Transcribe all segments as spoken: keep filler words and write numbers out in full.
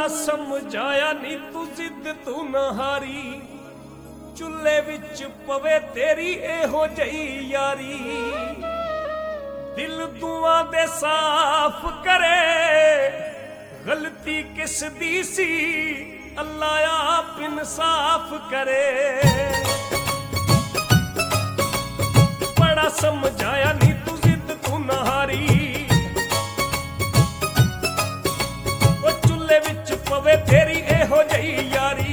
समझाया नी तू जिद तू ना हारी चुल्हे विच पवे तेरी एहो जई यारी दिल दुआ दे साफ करे गलती किस दी सी अल्लाह आप इंसाफ करे बड़ा समझाया नी तू जिद तू ना हारी पवे तेरी एहो जई यारी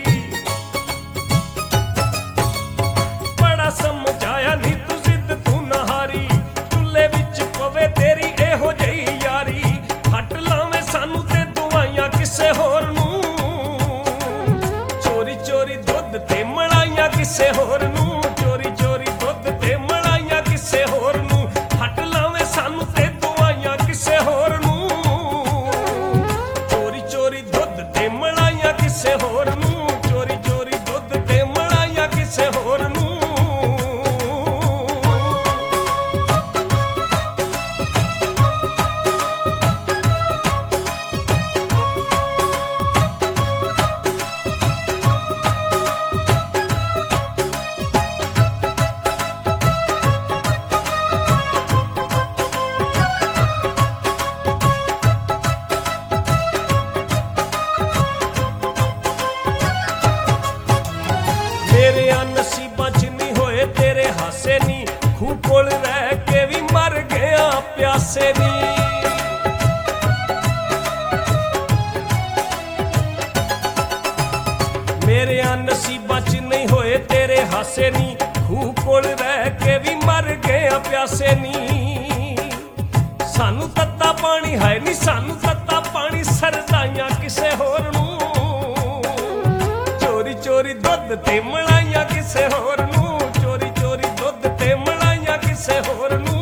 बड़ा समझाया नी तू जिद तू ना हारी चुल्हे विच पवे तेरी एहो जई यारी हट लावे सानू ते दुआइयां किसे होर नू चोरी चोरी दुध ते मलाइयां किसे होर नू चोरी चोरी दुध ते मलाइयां किसे होर नू हट लावे सानू ते दुआइयां किसे होर नू किसे होर नू चोरी चोरी दुध ते मलाइयां किसे होर नू नसीबां च नहीं होए तेरे हासे नी खूह कोल रह के भी मर गया प्यासे नी मेरे नसीबां च नहीं होए तेरे हासे नी खूह कोल रह के भी मर गया प्यासे नी सानू तत्ता पानी है नी सानू तत्ता पानी सरदाइयां किसे होर नू चोरी चोरी दुध ते मलाइयां किसे होर नू चोरी चोरी दुध ते मलाइयां किसे होर नू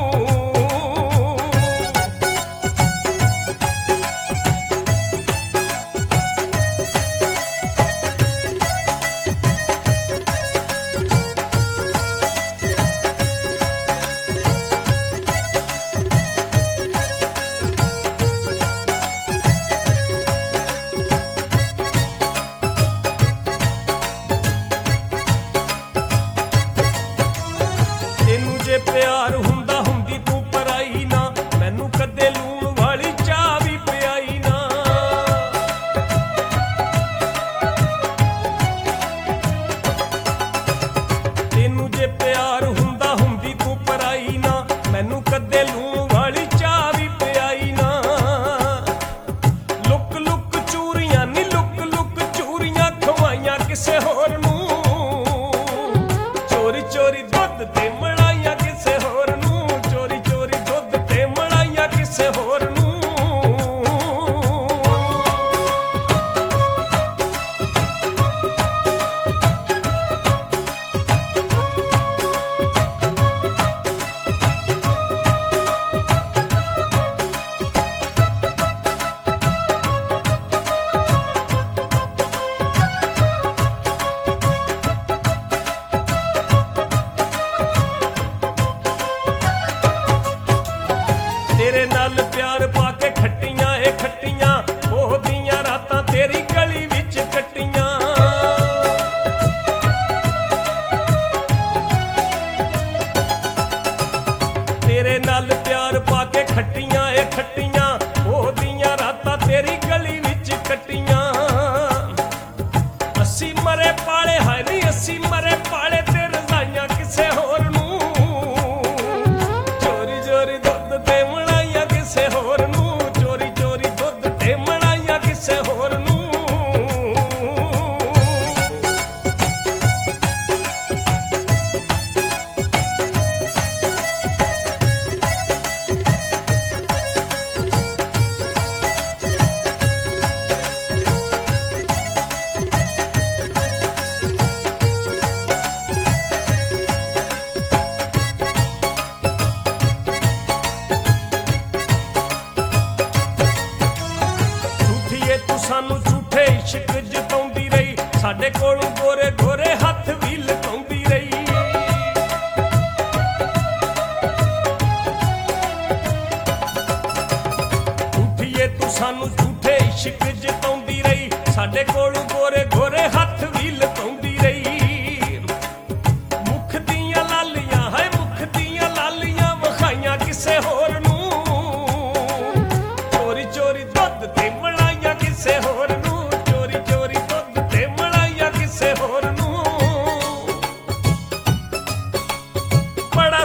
जे प्यार हुंदा हुंदी तू पराई ना मैनू कदे लूण वाली चाह भी पियाई ना तेनू जे प्यार हुंदा हुंदी तू पराई ना मैनू कदे लूण वाली चाह भी पियाई ना लुक लुक चूरियां नी लुक लुक चूरियां खवाइयां किसे होर नू चोरी चोरी दुध ते मलाइयां किसे होर नू चोरी चोरी दुध ते मलाइयां किसे होर नू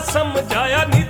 समझाया नी